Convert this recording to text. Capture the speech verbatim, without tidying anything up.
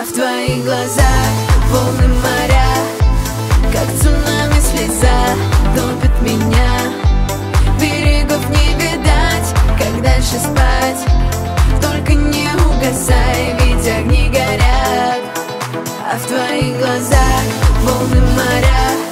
в твоих глазах волны моря, как цунами слеза топит меня. Берегов не видать, как дальше спать. Только не угасай, ведь огни горят. А в твоих глазах волны моря,